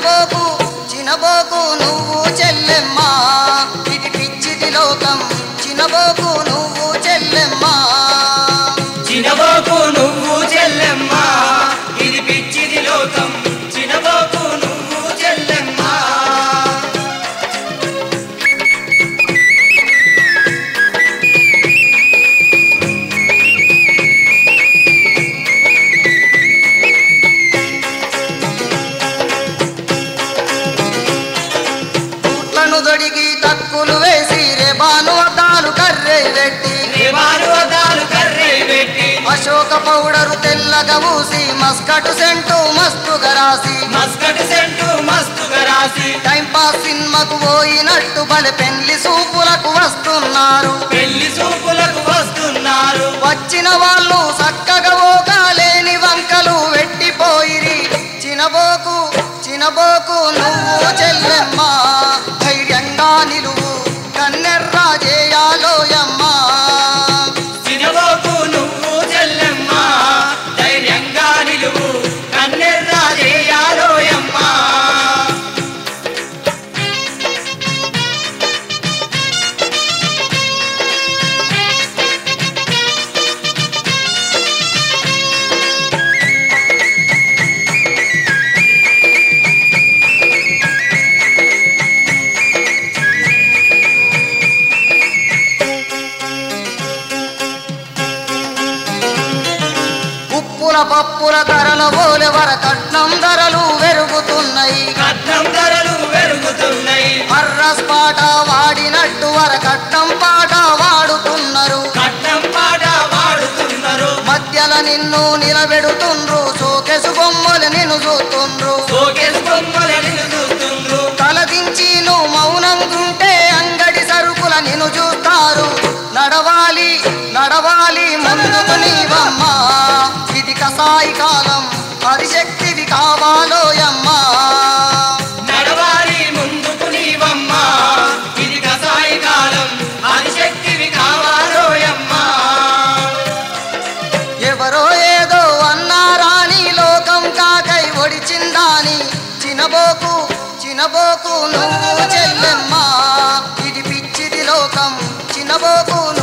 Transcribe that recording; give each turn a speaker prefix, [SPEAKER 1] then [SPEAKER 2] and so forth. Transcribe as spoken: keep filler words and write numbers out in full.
[SPEAKER 1] చినబోకు చినబోకు నువ్వు చెల్లెమ్మా ఇది పిచ్చిది లోకం చినబోకు నువ్వు చెల్లెమ్మా
[SPEAKER 2] చినబోకు నువ్వు చెల్లెమ్మా ఇది పిచ్చిది లోకం చినబోకు నువ్వు చెల్లెమ్మా
[SPEAKER 1] దొడిగి తక్కులు వేసి రేబాను అద్దాలు కర్రే పెట్టి
[SPEAKER 2] రేబాను అద్దాలు కర్రే పెట్టి
[SPEAKER 1] అశోక పౌడరు తెల్లగా ఊసి మస్కటు సెంటు మస్తుగా రాసి
[SPEAKER 2] మస్కట్ సెంటు మస్తుగా రాసి
[SPEAKER 1] టైం పాస్ సినిమాకు పోయినట్టు బలి పెళ్లి సూపులకు వస్తున్నారు
[SPEAKER 2] పెళ్లి సూపులకు వస్తున్నారు
[SPEAKER 1] వచ్చిన వాళ్ళు చక్కగా ఓకాలేని వంకలు వెట్టిపోయిరి చినబోకు చినబోకు నువ్వు చెల్లెమ్మా ధైర్యంగా నిలువు కన్నెర్రా చేయాలోయమ్మా
[SPEAKER 2] చినబోకు నువ్వు చెల్లెమ్మా ధైర్యంగా నిలువు కన్నెర్రా చేయాలోయమ్మా
[SPEAKER 1] ఉప్పుల పప్పుల ధరల ఓలె వర కట్నం ధరలు పెరుగుతున్నాయి
[SPEAKER 2] కట్నం ధరలు పెరుగుతున్నాయి
[SPEAKER 1] అర్రస్ పాట వాడినట్టు వర కట్నం పాట వాడుతున్నారు
[SPEAKER 2] కట్నం పాట వాడుతున్నారు
[SPEAKER 1] మధ్యల నిన్ను నిలబెడుతుండ్రు సోకెసు బొమ్మలు నిన్ను చూస్తుండ్రు
[SPEAKER 2] సోకేసు బొమ్మలని చూస్తుండ్రు
[SPEAKER 1] తలదించి నువ్వు మౌనంగుంటే అంగడి సరుకుల నిన్ను చూస్తారు నడవాలి నడవాలి ముందుకు నీవమ్మా ఇది కసాయి కాలం హరిశక్తివి కావాలోయమ్మా
[SPEAKER 2] నడవాలి ముందుకు నీవమ్మా ఇది కసాయి కాలం ఆదిశక్తివి కావాలోయమ్మా
[SPEAKER 1] ఎవరో ఏదో అన్నారాని లోకం కాకై ఒడిచిందాని చినబోకు చినబోకు నువ్వు చెల్లెమ్మా ఇది పిచ్చిది లోకం చినబోకు